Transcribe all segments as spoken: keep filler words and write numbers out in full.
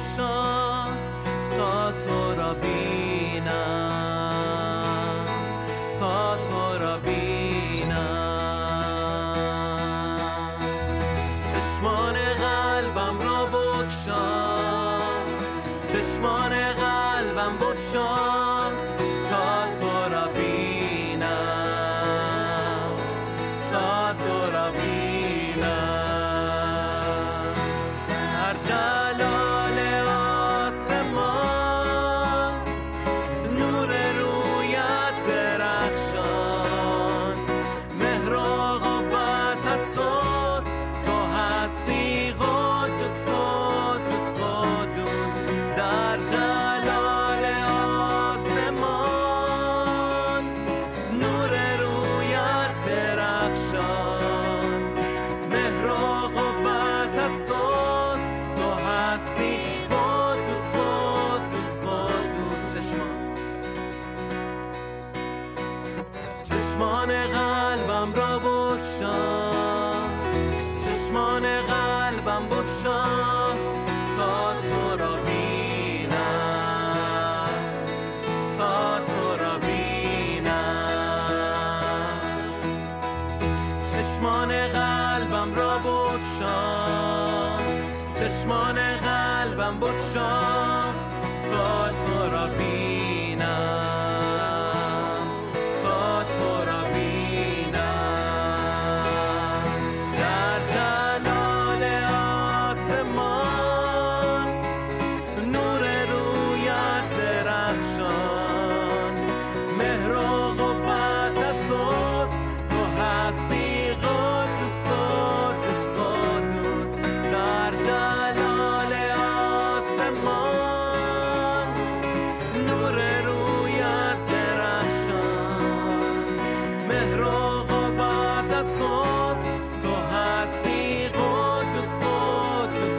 بگشا تا تو را بینم، تا تو را بینم. چشمان قلبم را بگشا، چشمان قلبم بگشا تا تو را بینم، تا تو را بینم. در جلال آسمان نور رویت درخشان، مهر و قوت از توست، تو هستی قدوس قدوس قدوس. در جلال آسمان نور رویت درخشان، مهر و قوت از توست، تو هستی قدوس قدوس قدوس. چشمان چشمان قلبم را بگشا، چشمان قلبم بگشا تا تو را بینم، تا تو را بینم. چشمان قلبم را بگشا، چشمان قلبم بگشا تا تو را بینم، تا تو را بینم. در جلال آسمان نور رویت درخشان، مهر و قوت از توست، تو هستی قدوس قدوس قدوس. در جلال آسمان نور رویت درخشان، مهر و قوت از توست، تو هستی قدوس قدوس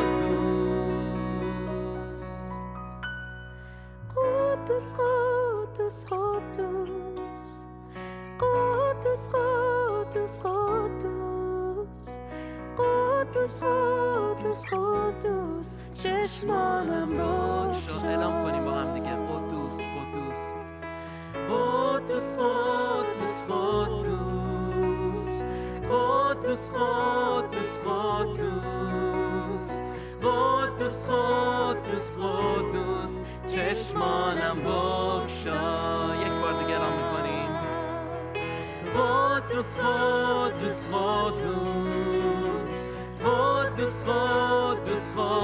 قدوس. قدوس قدوس قدوس قدوس قدوس قدوس قدوس قدوس. چشمانم بگشا، اعلام کنیم با هم دیگه. قدوس قدوس قدوس قدوس قدوس قدوس قدوس قدوس قدوس قدوس قدوس. چشمانم بگشا. یک بار دیگه اعلام میکنیم. قدوس قدوس قدوس قدوس قدوس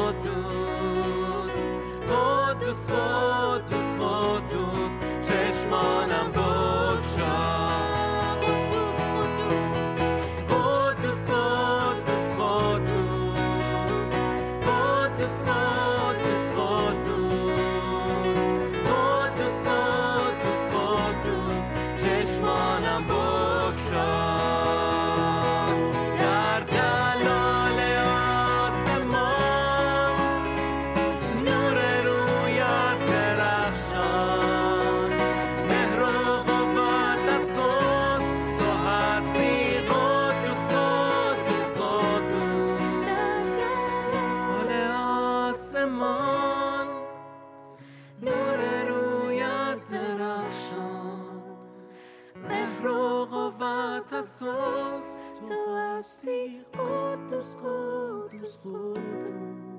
قدوس قدوس قدوس قدوس. چشمانم بگشا. قدوس قدوس قدوس قدوس قدوس قدوس قدوس قدوس قدوس. چشمانم بگشا. در جلال آسمان نور رویت درخشان، مهر و قوت از توست، تو هستی قدوس قدوس قدوس. جلال آسمان نور رویت درخشان، مهر و قوت از توست، تو هستی قدوس قدوس قدوس.